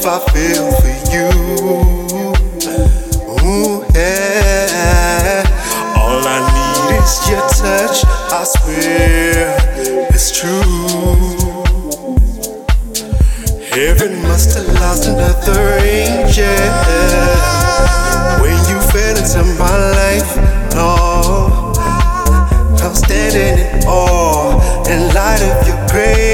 I feel for you. Ooh, yeah. All I need is your touch, I swear it's true. Heaven must have lost another angel when you fell into my life. No, I'm standing in awe in light of your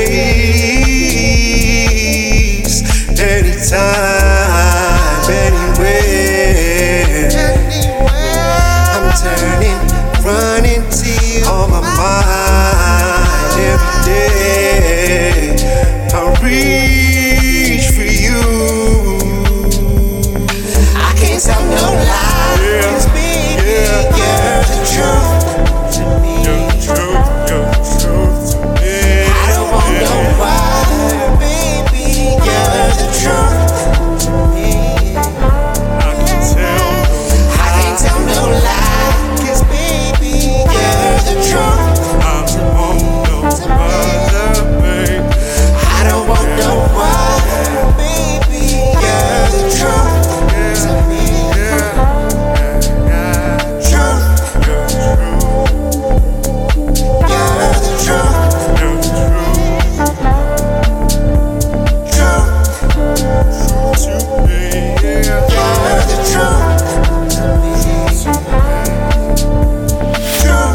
grace. Anytime, anywhere, I'm running to you on my mind every day. I reach for you. I can't tell no lies, baby, you're the truth to me. You're the truth to me. I don't want no other, baby, you're the truth to me. I can't tell no lies, baby, you're the truth to me. I don't want no other, baby, you're the truth to me. Truth, you're the truth. Truth to me, you're the truth to me. Truth.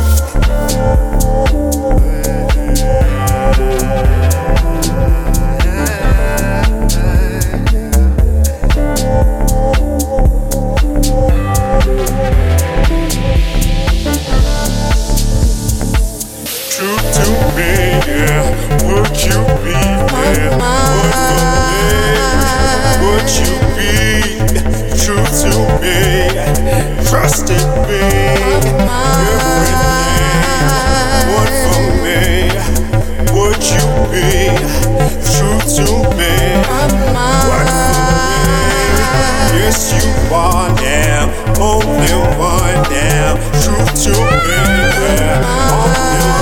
True to me, yeah. Would you be there? Would you be true to me? Trust in me. Everything, one for me. Would you be true to me? One for me. Yes, you are now. Only one now. True to me, yeah. Only one.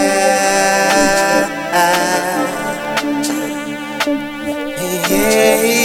Yeah.